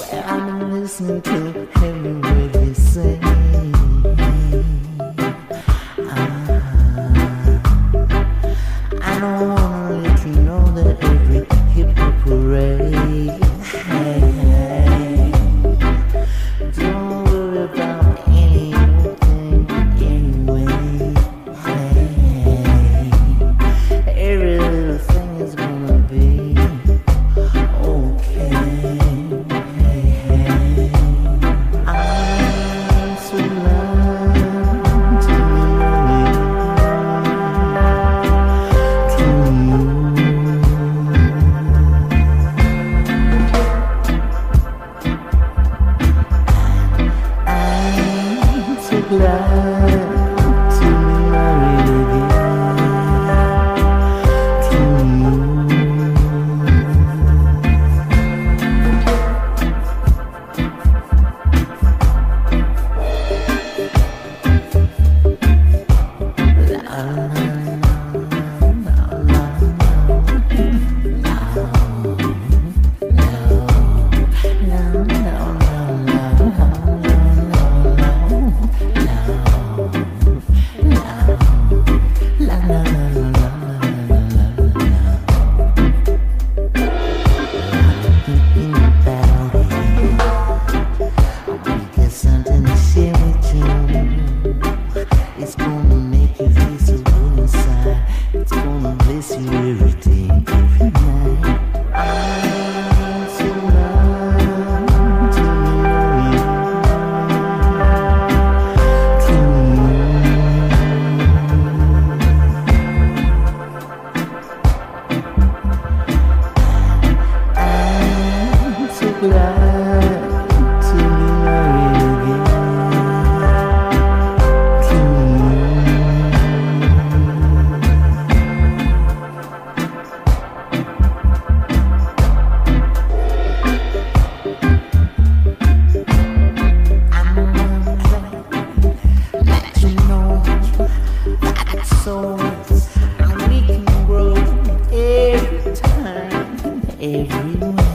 I'm listening to every word you say. I don't wanna let you know that every hip hop parade. Hey, don't worry about anything anyway. Hey, every little thing is gonna be okay. I'm so blind to glad to be married something to share with you. It's gonna make you feel so good inside. It's gonna bless you every day, every night. I'm so blind to know you. I'm so glad to be married again. So we can grow every time, everywhere.